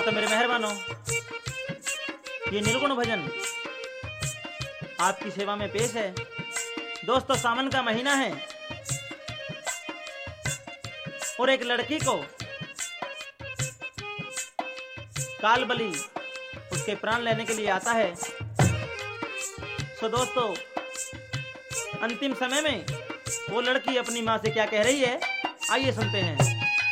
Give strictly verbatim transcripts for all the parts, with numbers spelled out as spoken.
हाँ तो मेरे मेहरबानों, ये निर्गुण भजन आपकी सेवा में पेश है। दोस्तों, सावन का महीना है और एक लड़की को काल बलि उसके प्राण लेने के लिए आता है। सो दोस्तों, अंतिम समय में वो लड़की अपनी माँ से क्या कह रही है, आइए सुनते हैं।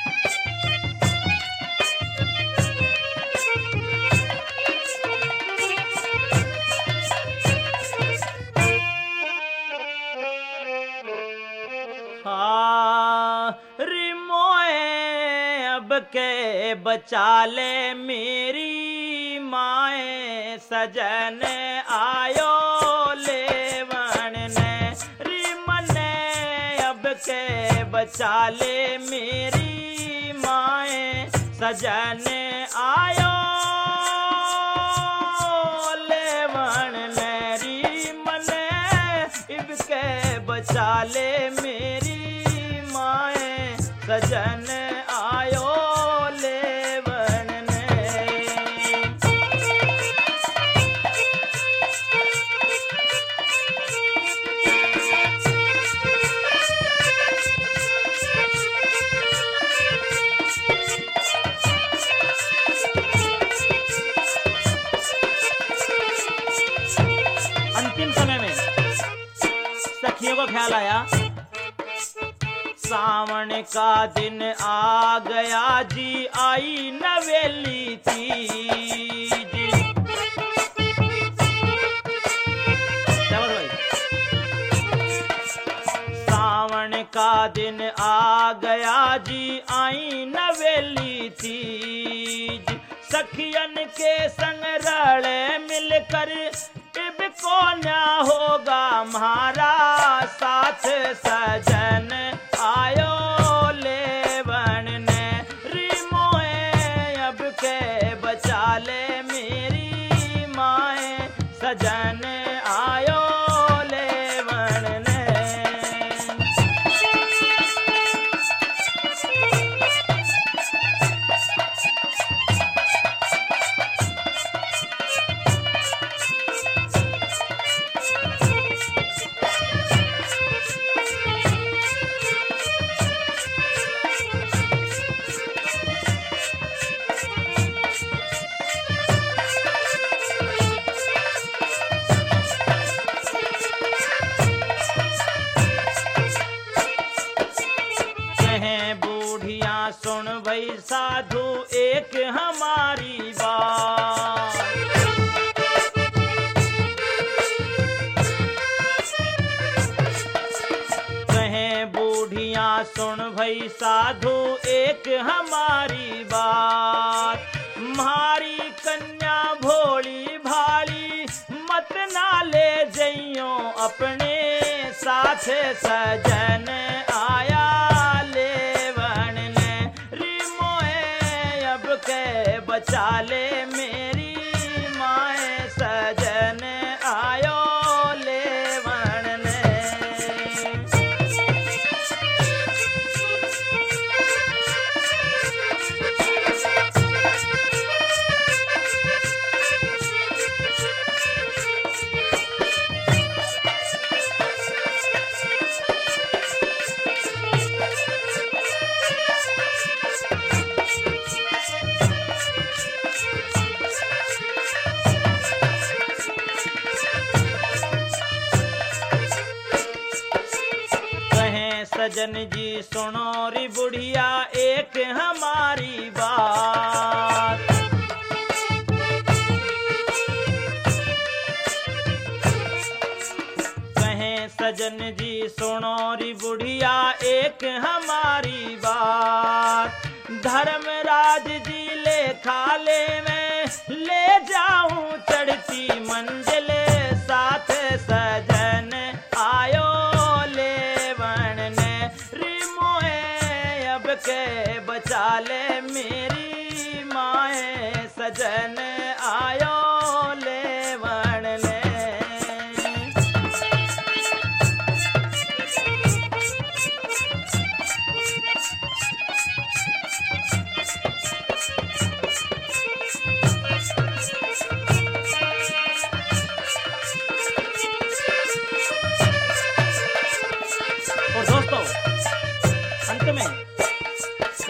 के बचा ले मेरी माए, सजन आयो लेवन ने रिमने। अब के बचा ले मेरी माए, सजन आयो लेवन ने रिमने। अब के बचा ले मेरी माए, सजन आयो लेवन ने। अंतिम समय में सखियों को ख्याल आया, सावन का दिन आ गया जी, आई नवेली तीज। भाई, सावन का दिन आ गया जी, आई नवेली तीज। सखियन के संग रले मिलकर इब को ना होगा हमारा साथ, सजन आयो लेवन ने रिमोए। अब के बचा ले मेरी माए, सजन आयो लेवन ने। सुन भई साधु एक हमारी बात, कहें बूढ़ियां सुन भई साधु एक हमारी बात। म्हारी कन्या भोली भाली मत ना ले जइयो अपने साथ, सजन आया के बचा ले मेरी माए, सजन आयो लेवन ने। सजन जी सुनो री बुढ़िया एक हमारी बात। कहें सजन जी सुनो री बुढ़िया एक हमारी बात। धर्मराज जी ले खाले में ले जाऊं चढ़ती मंजिल, साथ सजन आयो के बचा ले मेरी माए, सजन आयो लेवन ले।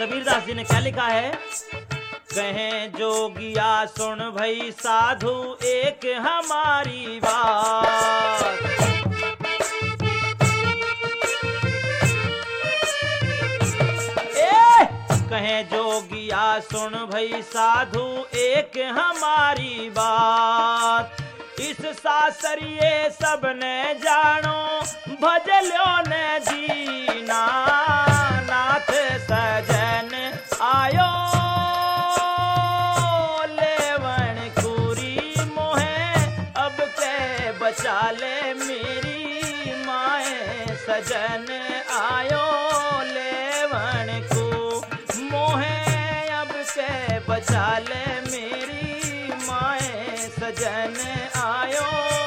कबीरदास जी ने क्या लिखा है? कहें जोगिया सुन भई साधु एक हमारी बात, ए कहें जोगिया सुन भई साधु एक हमारी बात, इस सासरिये सबने जानो भजल्यो ने दीना, नाथ सजन आयो लेवन खूरी मोहे, अब के बचा ले मेरी माए, सजन आयो लेवन को मोहे, अब के बचा ले मेरी माए, सजन आयो